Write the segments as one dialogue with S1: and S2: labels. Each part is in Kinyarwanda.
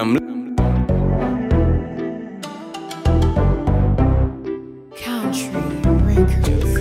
S1: I'm
S2: Country Records.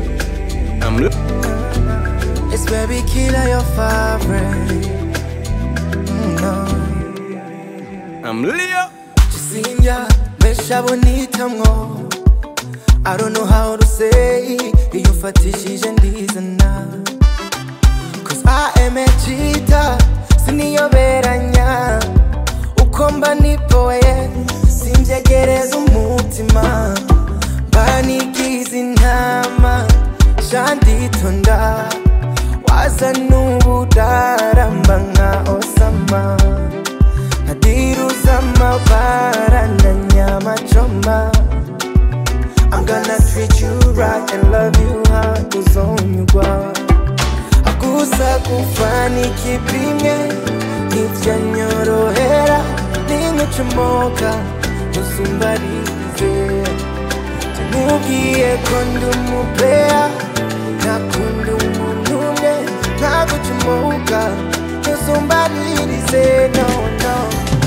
S3: It's baby killer your favorite. No.
S1: I'm Leo.
S3: Chisinja besha bonita mwo. I don't know how to say iyo fatishije ndizana. Cause I am a cheater. Siniyoberanya uko mba nipoye sinjegereza umutima banigize intama shanditonda waza n'ubudaramba nka Osama hadiruza amabara na nyama choma. I'm gonna treat you right and love you hard uzonyugwa akusa kufani kipimye nivyanyorohera ningucomoka musumbarize tumubwiye ko ndi umupea ntakunda umuntu umwe ntagucomoka musumbaririze no no.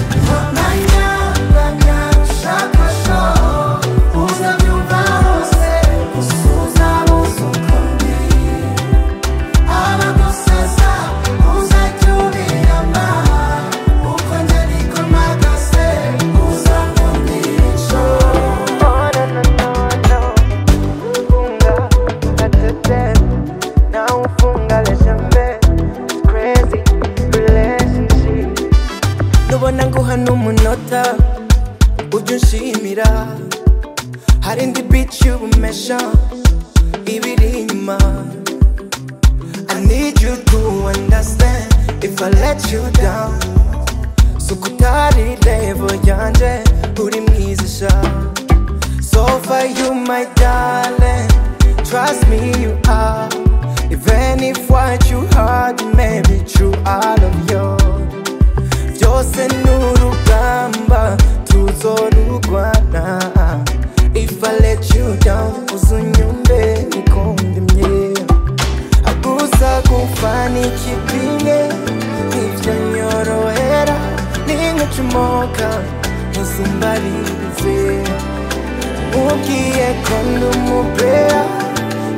S3: Nubona nguha n'umunota ujya unshimira hari indi beat y'ubumesha ibiri inyuma. I need you to understand if I let you down suko utari level yanje uri mwiza sha. So for you my darling, trust me you are. Even if what you heard may be true, I love you. Byose n'urugamba tuzorugwana. If I let you down uzunyumve nikondemye agusa kufani kipinge nivyanyorohera ningucomoka musumbarize mubwiye ko ndi umupea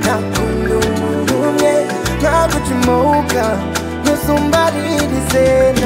S3: ntakunda umuntu umwe ntagucomoka musumbaririze